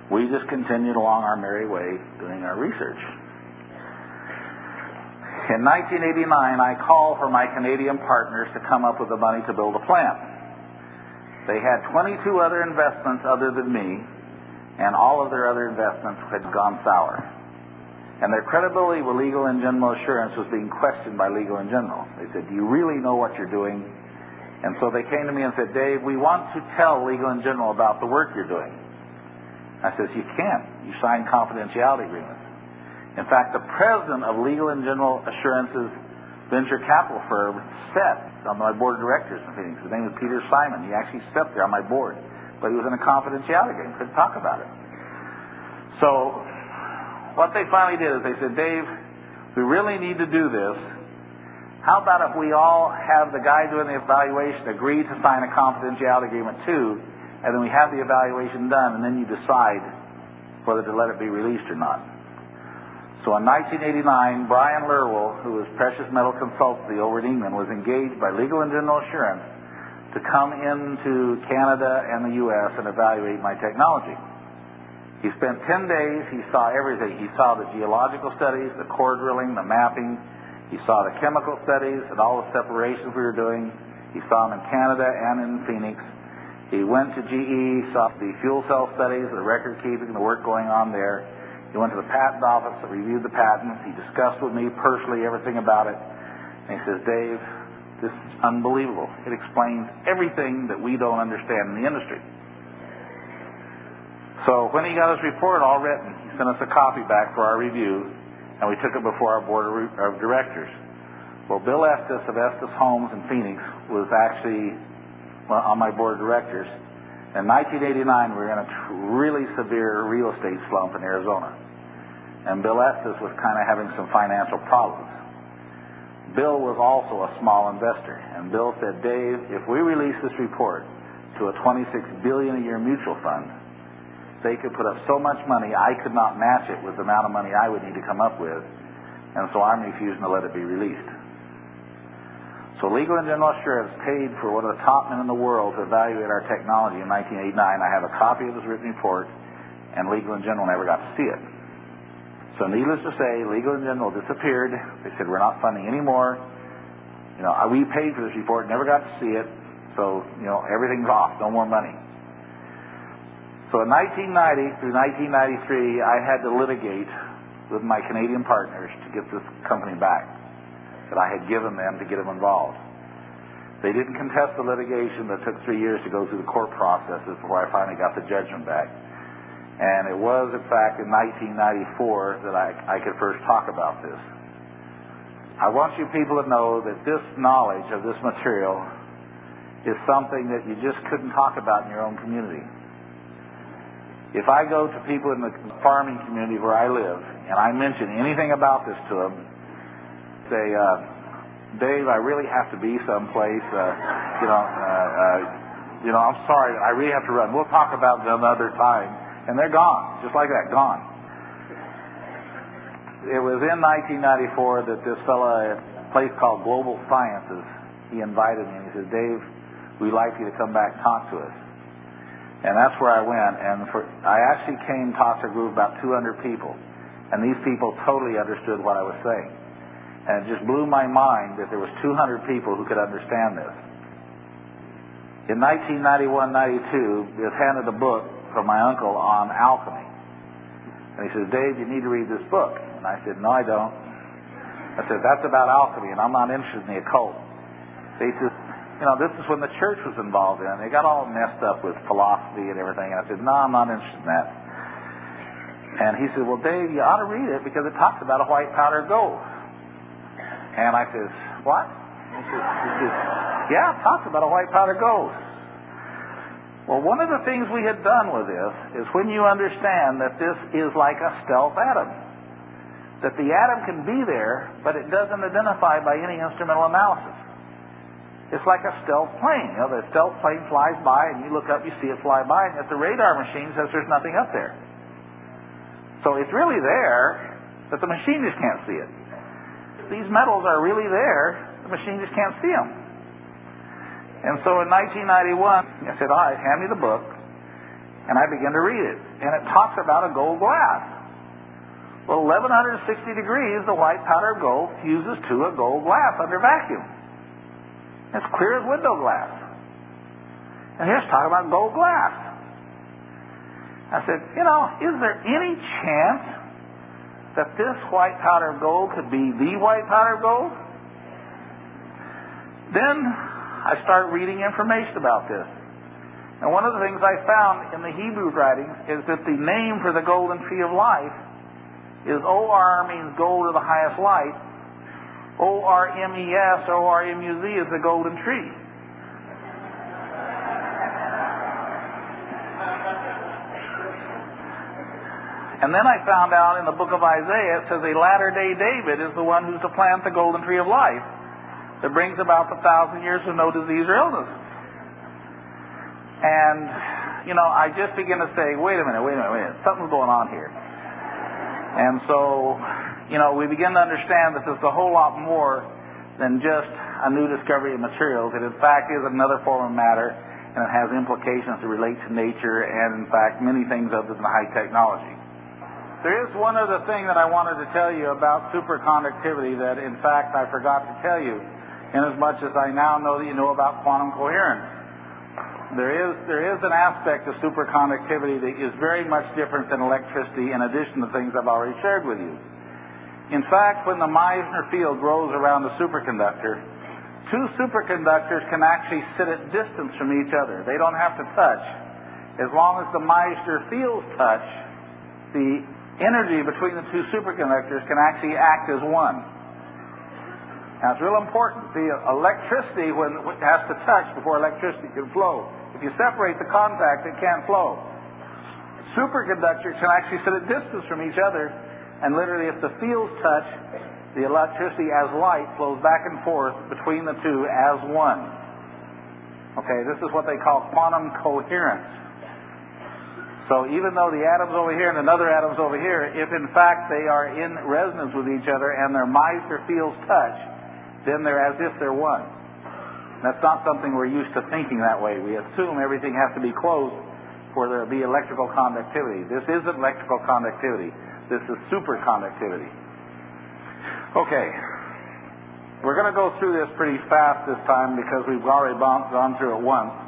We just continued along our merry way doing our research. In 1989, I called for my Canadian partners to come up with the money to build a plant. They had 22 other investments other than me, and all of their other investments had gone sour. And their credibility with Legal & General Assurance was being questioned by Legal & General. They said, "Do you really know what you're doing?" And so they came to me and said, "Dave, we want to tell Legal & General about the work you're doing." I says, "You can't. You signed confidentiality agreements." In fact, the president of Legal & General Assurance's venture capital firm sat on my board of directors in Phoenix. His name was Peter Simon. He actually sat there on my board, but he was in a confidentiality agreement. Couldn't talk about it. So what they finally did is they said, "Dave, we really need to do this. How about if we all have the guy doing the evaluation agree to sign a confidentiality agreement too, and then we have the evaluation done, and then you decide whether to let it be released or not." So in 1989, Brian Lerwell, who was Precious Metal Consultancy over in England, was engaged by Legal & General Assurance to come into Canada and the U.S. and evaluate my technology. He spent 10 days. He saw everything. He saw the geological studies, the core drilling, the mapping. He saw the chemical studies and all the separations we were doing. He saw them in Canada and in Phoenix. He went to GE, saw the fuel cell studies, the record keeping, the work going on there. He went to the patent office, reviewed the patents. He discussed with me personally everything about it. And he says, "Dave, this is unbelievable. It explains everything that we don't understand in the industry." So when he got his report all written, he sent us a copy back for our review, and we took it before our board of directors. Well, Bill Estes of Estes Homes in Phoenix was actually on my board of directors. In 1989, we were in a really severe real estate slump in Arizona. And Bill Estes was kind of having some financial problems. Bill was also a small investor. And Bill said, "Dave, if we release this report to a $26 billion a year mutual fund, they could put up so much money I could not match it with the amount of money I would need to come up with. And so I'm refusing to let it be released." So Legal & General Assurance paid for one of the top men in the world to evaluate our technology in 1989. I have a copy of his written report, and Legal & General never got to see it. So needless to say, Legal & General disappeared. They said, "We're not funding anymore. We paid for this report, never got to see it. So, everything's off, no more money." So in 1990 through 1993, I had to litigate with my Canadian partners to get this company back that I had given them to get them involved. They didn't contest the litigation, but it took 3 years to go through the court processes before I finally got the judgment back. And it was, in fact, in 1994 that I could first talk about this. I want you people to know that this knowledge of this material is something that you just couldn't talk about in your own community. If I go to people in the farming community where I live and I mention anything about this to them, say, "Dave, I really have to be someplace. I'm sorry, I really have to run. We'll talk about it another time." And they're gone, just like that, gone. It was in 1994 that this fellow at a place called Global Sciences, he invited me and he said, "Dave, we'd like you to come back and talk to us." And that's where I went. And I actually came and talked to a group of about 200 people. And these people totally understood what I was saying. And it just blew my mind that there was 200 people who could understand this. In 1991-92, I was handed a book from my uncle on alchemy. And he says, "Dave, you need to read this book." And I said, "No, I don't." I said, "That's about alchemy, and I'm not interested in the occult." He says, "This is when the church was involved in it. They got all messed up with philosophy and everything." And I said, "No, I'm not interested in that." And he said, "Well, Dave, you ought to read it because it talks about a white powder gold." And I says, "What?" He says, "Yeah, it talks about a white powder gold." Well, one of the things we had done with this is when you understand that this is like a stealth atom, that the atom can be there, but it doesn't identify by any instrumental analysis. It's like a stealth plane. The stealth plane flies by, and you look up, you see it fly by, and yet the radar machine says there's nothing up there. So it's really there, but the machine just can't see it. These metals are really there, the machine just can't see them. And so in 1991, I said, "All right, hand me the book." And I began to read it. And it talks about a gold glass. Well, 1160 degrees, the white powder of gold fuses to a gold glass under vacuum. It's clear as window glass. And here's talking about gold glass. I said, is there any chance that this white powder of gold could be the white powder of gold? Then I started reading information about this. And one of the things I found in the Hebrew writings is that the name for the golden tree of life is O-R means gold of the highest light. O-R-M-E-S, O-R-M-U-Z is the golden tree. And then I found out in the book of Isaiah, it says a latter-day David is the one who's to plant the golden tree of life that brings about the 1,000 years of no disease or illness. And, I just begin to say, wait a minute, something's going on here. And so, we begin to understand that there's a whole lot more than just a new discovery of materials. It, in fact, is another form of matter, and it has implications that relate to nature and, in fact, many things other than high technology. There is one other thing that I wanted to tell you about superconductivity that, in fact, I forgot to tell you, inasmuch as I now know that you know about quantum coherence. There is an aspect of superconductivity that is very much different than electricity in addition to things I've already shared with you. In fact, when the Meissner field grows around the superconductor, two superconductors can actually sit at distance from each other. They don't have to touch. As long as the Meissner fields touch, the energy between the two superconductors can actually act as one. Now, it's real important. See, electricity it has to touch before electricity can flow. If you separate the contact, it can't flow. Superconductors can actually sit at distance from each other, and literally, if the fields touch, the electricity as light flows back and forth between the two as one. Okay, this is what they call quantum coherence. So even though the atom's over here and another atom's over here, if in fact they are in resonance with each other and their Meissner fields touch, then they're as if they're one. That's not something we're used to thinking that way. We assume everything has to be closed for there to be electrical conductivity. This isn't electrical conductivity. This is superconductivity. Okay. We're going to go through this pretty fast this time because we've already gone through it once.